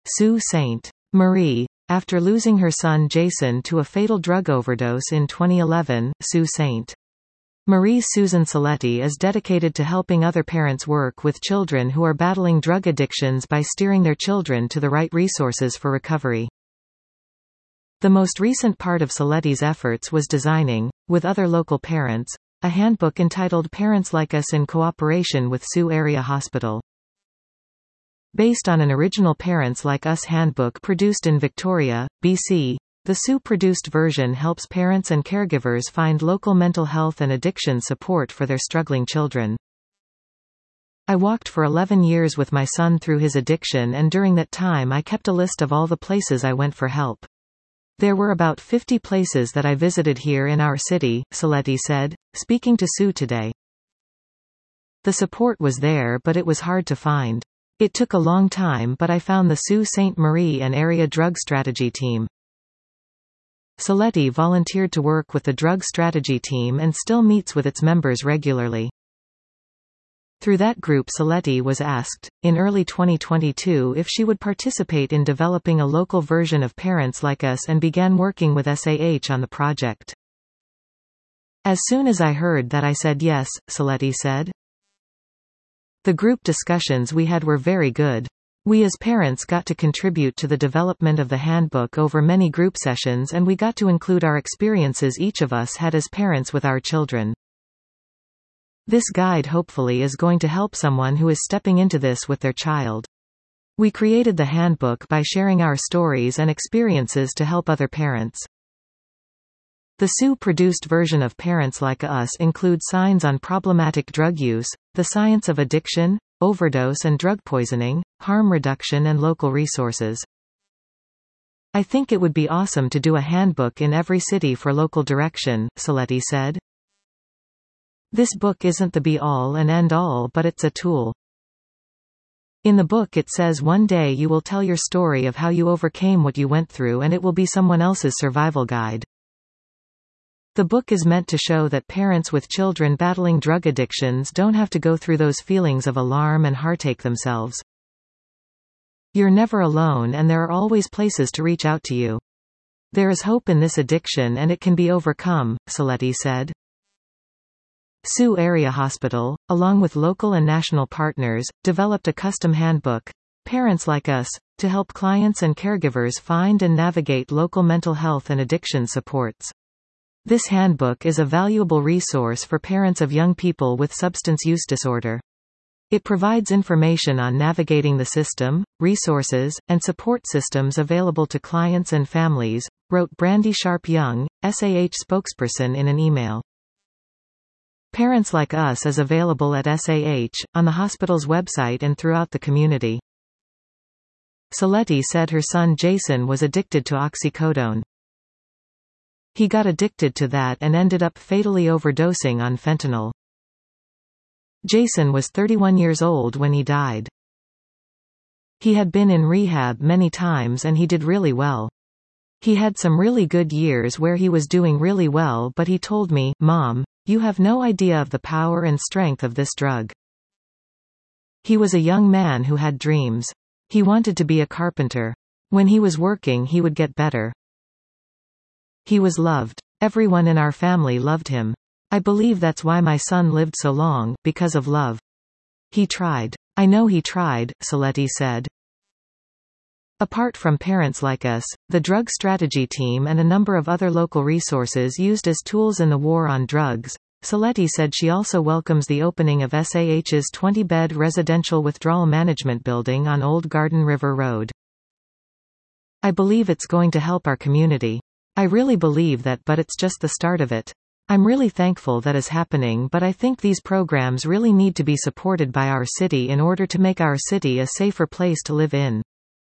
Sault Ste. Marie. After losing her son Jason to a fatal drug overdose in 2011, Sault Ste. Marie's Susan Saletti is dedicated to helping other parents work with children who are battling drug addictions by steering their children to the right resources for recovery. The most recent part of Saletti's efforts was designing, with other local parents, a handbook entitled Parents Like Us in cooperation with Sault Area Hospital. Based on an original Parents Like Us handbook produced in Victoria, BC, the Sault-produced version helps parents and caregivers find local mental health and addiction support for their struggling children. I walked for 11 years with my son through his addiction, and during that time I kept a list of all the places I went for help. There were about 50 places that I visited here in our city, Saletti said, speaking to Sault Today. The support was there, but it was hard to find. It took a long time, but I found the Sault Ste. Marie and Area Drug Strategy Team. Saletti volunteered to work with the Drug Strategy Team and still meets with its members regularly. Through that group, Saletti was asked, in early 2022, if she would participate in developing a local version of Parents Like Us and began working with SAH on the project. As soon as I heard that, I said yes, Saletti said. The group discussions we had were very good. We as parents got to contribute to the development of the handbook over many group sessions, and we got to include our experiences each of us had as parents with our children. This guide hopefully is going to help someone who is stepping into this with their child. We created the handbook by sharing our stories and experiences to help other parents. The Sault-produced version of Parents Like Us includes signs on problematic drug use, the science of addiction, overdose and drug poisoning, harm reduction and local resources. I think it would be awesome to do a handbook in every city for local direction, Saletti said. This book isn't the be-all and end-all, but it's a tool. In the book it says one day you will tell your story of how you overcame what you went through, and it will be someone else's survival guide. The book is meant to show that parents with children battling drug addictions don't have to go through those feelings of alarm and heartache themselves. You're never alone, and there are always places to reach out to you. There is hope in this addiction, and it can be overcome, Saletti said. Sault Area Hospital, along with local and national partners, developed a custom handbook, Parents Like Us, to help clients and caregivers find and navigate local mental health and addiction supports. This handbook is a valuable resource for parents of young people with substance use disorder. It provides information on navigating the system, resources, and support systems available to clients and families, wrote Brandy Sharp Young, SAH spokesperson in an email. Parents Like Us is available at SAH, on the hospital's website and throughout the community. Saletti said her son Jason was addicted to oxycodone. He got addicted to that and ended up fatally overdosing on fentanyl. Jason was 31 years old when he died. He had been in rehab many times and he did really well. He had some really good years where he was doing really well, but he told me, "Mom, you have no idea of the power and strength of this drug." He was a young man who had dreams. He wanted to be a carpenter. When he was working, he would get better. He was loved. Everyone in our family loved him. I believe that's why my son lived so long, because of love. He tried. I know he tried, Saletti said. Apart from Parents Like Us, the Drug Strategy Team and a number of other local resources used as tools in the war on drugs, Saletti said she also welcomes the opening of SAH's 20-bed residential withdrawal management building on Old Garden River Road. I believe it's going to help our community. I really believe that, but it's just the start of it. I'm really thankful that is happening, but I think these programs really need to be supported by our city in order to make our city a safer place to live in.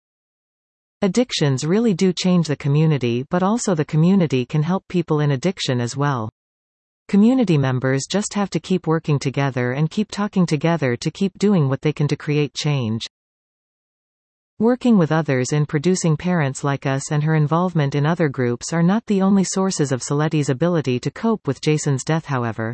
Addictions really do change the community, but also the community can help people in addiction as well. Community members just have to keep working together and keep talking together to keep doing what they can to create change. Working with others in producing Parents Like Us and her involvement in other groups are not the only sources of Saletti's ability to cope with Jason's death, however.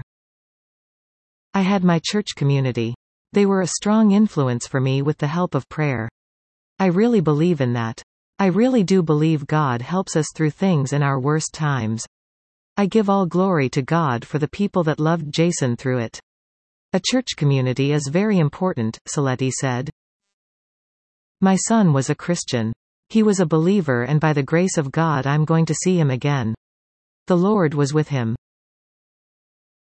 I had my church community. They were a strong influence for me with the help of prayer. I really believe in that. I really do believe God helps us through things in our worst times. I give all glory to God for the people that loved Jason through it. A church community is very important, Saletti said. My son was a Christian. He was a believer, and by the grace of God I'm going to see him again. The Lord was with him.